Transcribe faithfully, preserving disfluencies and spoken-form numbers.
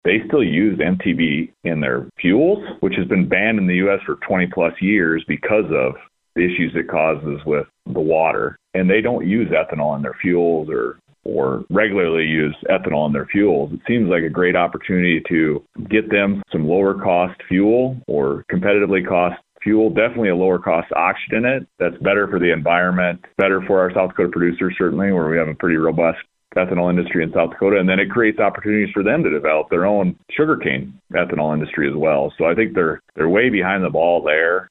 they still use M T B in their fuels, which has been banned in the U S for twenty plus years because of the issues it causes with the water. And they don't use ethanol in their fuels or or regularly use ethanol in their fuels. It seems like a great opportunity to get them some lower cost fuel or competitively cost fuel, definitely a lower cost option in it. That's better for the environment, better for our South Dakota producers, certainly, where we have a pretty robust ethanol industry in South Dakota. And then it creates opportunities for them to develop their own sugarcane ethanol industry as well. So I think they're they're way behind the ball there.